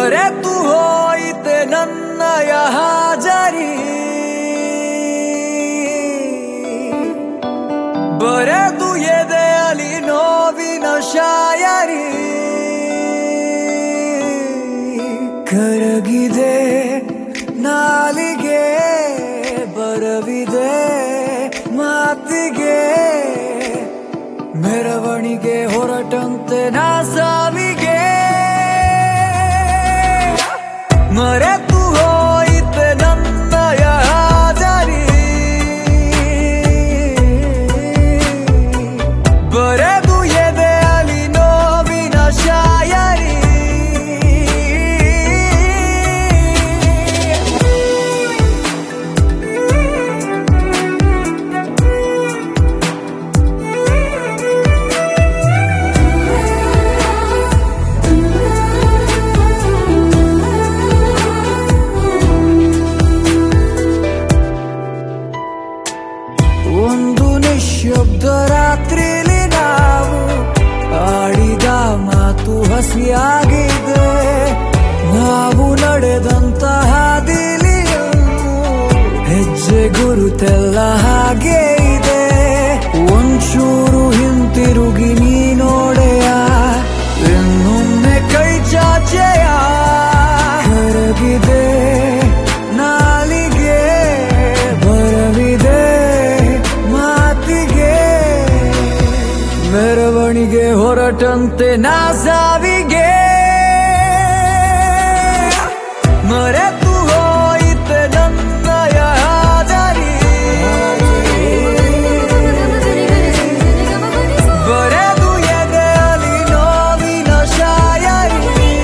ಮರೆತು ಹೋಯಿತೆ ನನ್ನಯ ಹಾಜರಿ, ಬರೆದು ಎದೆಯಲಿ ನೋವಿನ ಶಾಯರಿ. ಕರಗಿದೆ ನಾಲಿಗೆ, ಬರವಿದೆ ಮಾತಿಗೆ, ಮೆರವಣಿಗೆ ಹೊರಟಂತೆ ನಾ ಸಾವಿಗೆ. ಮರೆತು ಹೋಯಿತೆ ನನ್ನಯ ಹಾಜರಿ, ಬರೆದು ಎದೆಯಲಿ ನೋವಿನ ಶಾಯರಿ. ಒಂದು ನಿಶ್ಶಬ್ದ ರಾತ್ರಿಲಿ ನಾವು ಆಡಿದ ಮಾತು ಹಸಿಯಾಗಿದೆ. ನಾವು ನಡೆದಂತ ಹಾದಿಲಿ ಹೆಜ್ಜೆ ಗುರುತೆಲ್ಲ ಹಾಗೆ ಇದೆ. ಒಂಚೂರು ಹಿಂತಿರುಗಿ ನೀ ನೋಡೆಯ, ಇನ್ನೊಮ್ಮೆ ಕೈ ಚಾಚೆಯ. ಕರಗಿದೆ ನಾಲಿಗೆ, ಬರವಿದೆ ಮಾತಿಗೆ, ಮೆರವಣಿಗೆ ಹೊರಟಂತೆ ನಾ ಸಾವಿಗೆ. ಮರೆತು ಹೋಯಿತೆ ನನ್ನಯ ಹಾಜರಿ, ಬರೆದು ಎದೆಯಲಿ ನೋವಿನ ಶಾಯರಿ.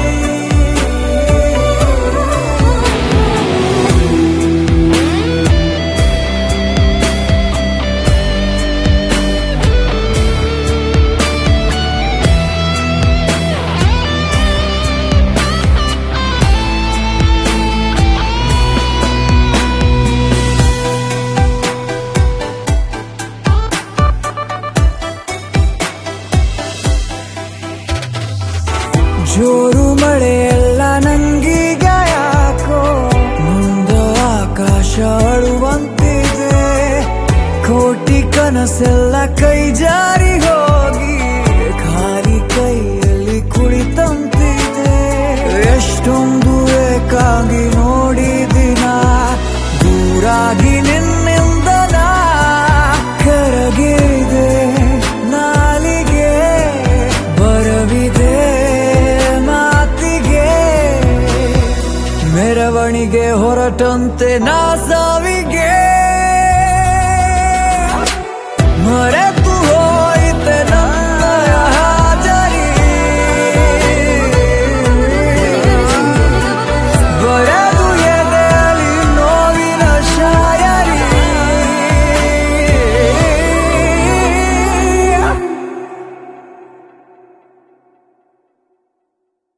ಜೋರು ಮಳೆಯೆಲ್ಲ ನಂಗೀಗ ಯಾಕೋ ಮುಂದೆ ಆಕಾಶ ಅಳುವಂತಿದೆ. ಕೋಟಿ ಕನಸೆಲ್ಲ ಕೈ ಜಾರಿ ಹೋಗಿ ಖಾಲಿ ಕೈಯಲ್ಲಿ ಕುಳಿತಂತಿದೆ. ಎಷ್ಟೊಂದು ಏಕಾಗಿ ನೋಡಿದಿನ, ದೂರಾಗಿ ನಿನ್ನಿಂದ ನಾ. ಕರಗಿದೆ ನಾಲಿಗೆ, ಬರವಿದೆ ಮಾತಿಗೆ, ಮೆರವಣಿಗೆ ಹೊರಟಂತೆ ನಾ ಸಾವಿ.